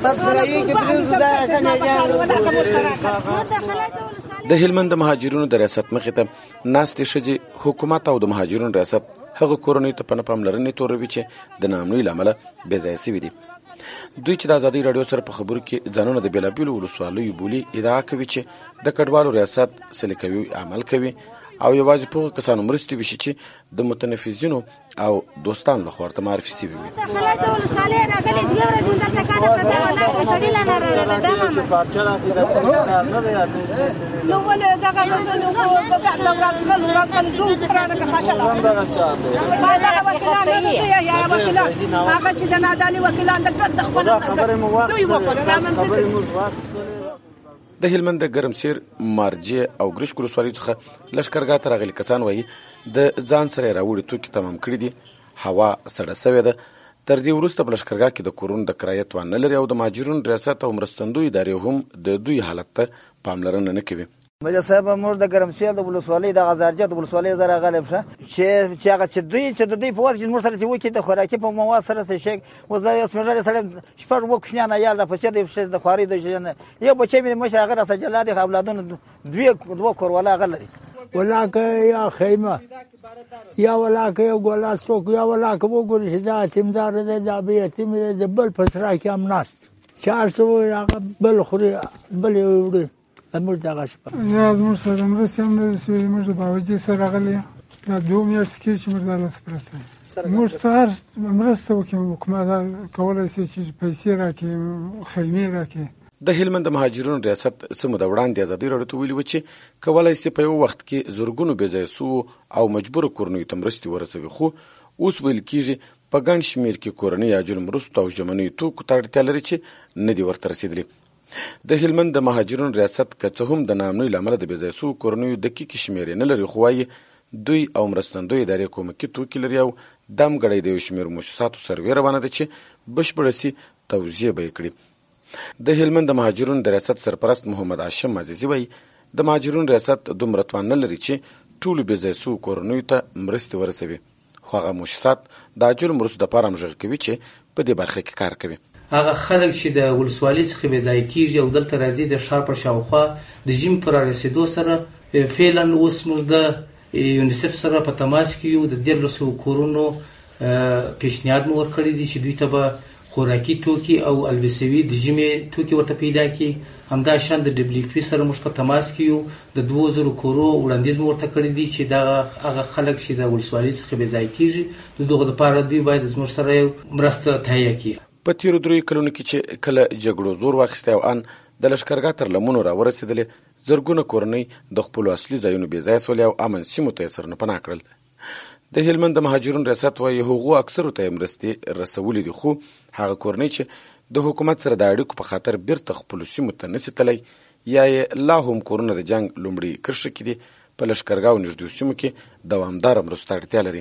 د هلمند د مهاجرونو د ریاست مخې ته ناستې ښځې حکومت او د مهاجرونو ریاست هغه کورنۍ ته په نه پاملرنې توروي چې د ناامنۍ له امله بې ځایه سوي دي. دوی چې د ازادۍ راډیو سره په خبرو کې ځانونه د بېلابېلو ولسوالیو بولي، ادعا کوي چې د کډوالو ریاست سلیقوي عمل کوي او یوازې په هغو کسانو مرستې وشي چې د متنفذینو او دوستانو لخوا ورته معرفي سوي وي. د هلمند د ګرمسیر، مارجې او ګرشک ولسوالیو څخه لښکرګاه ته راغلي کسان وایي د ځان سره یې راوړي توکي تمام کړي دي. هوا سړه سوې ده. تر دې وروسته په لښکرګاه کې د کورونو د کرایه توان نه لري او د مهاجرونو ریاست او مرستندوی ادارې هم د دوی حالت ته پاملرنه نه کوي. مجلس صاحب موږ د ګرمسیر د ولسوالۍ د غزارجه د ولسوالۍ زره غالب شه چې هغه چې دوی د دوی په واسطه موږ سره چې وکړي د خوراکي په مواد سره څه شي وځي اسمرال سره شپږ وکښنه یا د فشار د خواري د جن یو بچی مې مشه هغه سجلات اولادونه دوه کورواله غلري ولاکه یا خیمه یا ولاکه یو ګولا څوک یا ولاکه وګوري چې دا تیمدار دی دا به یتیم دی بل پسرا کې هم ناست 400 هغه بل خوري بل وړي امر دغه شپه یا زموږ سره مرسته هم نه شوي. موږ د باوجي سره راغلي دا 2 میاشتې کې چې موږ دلته پرته موږ ته هر مرسته وکړي حکومت کولی شي چې پیسې راکړي خیمې راکړي. د هلمند د مهاجرونو ریاست څه موده وړاندې ازادۍ راډیو ته ویلي و چې کولی شي په یو وخت کې زرګونو بې ځایه سوو او مجبورو کورنیو ته مرستې ورسوي، خو اوس ویل کېږي په ګڼ شمېر کې کورنۍ عاجل مرستو او ژمنیو توکو ته اړتیا لري چې نه دي ورته رسېدلي. د هلمند د مهاجرونو ریاست که څه هم د ناامنۍ له امله د بې ځایه سوو کورنیو دقیق شمېر نه لري، خو وایي دوی او مرستندوی ادارې کومکي توکي لري او دم ګړی د یو شمېر مؤسساتو سروې روانه ده چې بشپړه سي توزیع به یې کړي. د هلمند د مهاجرونو د ریاست سرپرست محمد هاشم عزیزي وایي د مهاجرونو ریاست دومره توان نه لري چې ټولو بې ځایه سوو کورنیو ته مرستې ورسوي، خو هغه مؤسسات د عاجلو مرستو دپاره همغږي کوي چې په دې برخه کې کار کوي. هغه خلک چې د ولسوالۍ څخه بې ځایه کېږي او دلته راځي د ښار په شاوخوا د ژمي په رارسېدو سره فعلا اوس موږ د یونیسف سره په تماس کې یو. د 1300 کورونو پیشنهاد مو ورکړی دی چې دوی ته به خوراکي توکي او البسوي د ژمي توکي ورته پیدا کړي. همداشان د WFP سره موږ په تماس کې یو. د 2000 کورو وړاندیز مو ورته کړی دی چې دا هغه خلک چې د ولسوالۍ څخه بې ځایه کېږي د دغو دپاره دوی باید زموږ سره یو مرسته تهیه کړي. په تیرو 3 کلونو کې چې کله جګړو زور واخیستی او ان د لښکرګاه تر لمنو راورسېدلې، زرګونه کورنۍ د خپلو اصلي ځایونو بې ځایه سولې او امن سیمو ته یې سرنپناه کړل. د هلمند د مهاجرونو ریاست وایي هغو اکثرو ته یې مرستې رسولې دي، خو هغه کورنۍ چې د حکومت سره د اړیکو په خاطر بیرته خپلو سیمو ته نسي تللی یا یې لا هم کورونه د جنګ لومړي کرښه کې دي، په لښکرګاه او نږدې سیمو کې دوامداره مرستو ته اړتیا لري.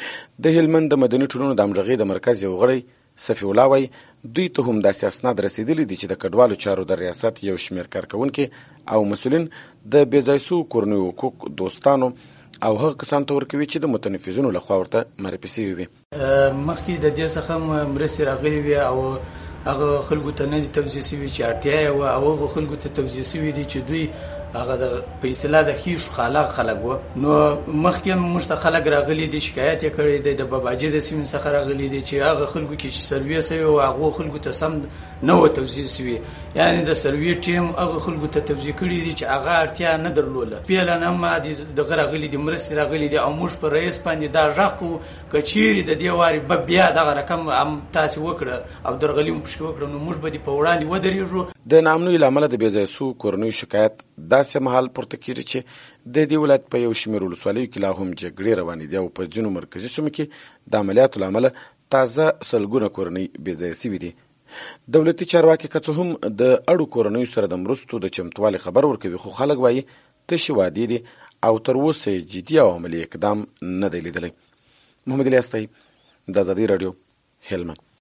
د هلمند د مدني ټولنو د همغږۍ د مرکز یو غړی صفي الله وایي دوی ته هم داسې اسناد رسېدلي دي چې د کډوالو چارو د ریاست یو شمېر کارکوونکي او مسؤلین د بې ځایه سوو کورنیو حقوق دوستانو او هغه کسانو ته ورکوي چې د متنفذینو لخوا ورته معرفي سوي وي. مخکې د دې څخه مرستې راغلي وي او هغه خلکو ته نه دي توزیع سوي چې اړتیا یې وه، او هغه خلکو ته توزیع سوي دي چې دوی هغه د په اصطلاح د خیش خلک وو. نو مخکې موږ ته خلک راغلي دي، شکایت یې کړی دی د باباجي د سیمې څخه راغلي دي چې هغه خلکو کې چې سروې سوي و هغو خلکو ته سم نه و توزیع سوي، یعنې د سروې ټیم هغه خلکو ته توزیع کړي دي چې هغه اړتیا نه درلوده. فعلا هم دغه راغلي دي، مرستې راغلي دي او موږ په رئیس باندې دا غږ کوو که چیرې د دې وارې به بیا دغه رقم هم تاسې وکړه او درغلي مو پشکې وکړه نو موږ به دې په وړاندې ودرېږو. د ناامنۍ له امله د بې ځایه سوو کورنیو شکایت داسې مهال پورته کېږي چې د دې ولایت په یو شمېر ولسوالیو کې لا هم جګړې روانې دي او په ځینو مرکزي سیمو کې د عملیاتو له امله تازه سلګونه کورنۍ بې ځایه سوي دي. دولتي چارواکي که څه هم د اړو کورنیو سره د مرستو د چمتووالي خبر ورکوي، خو خلک وایي تشې وعدې دي او تر اوسه یې جدي او عملي اقدام نه دی لیدلی. محمد الیاس طیب، د ازادۍ راډیو، هلمند.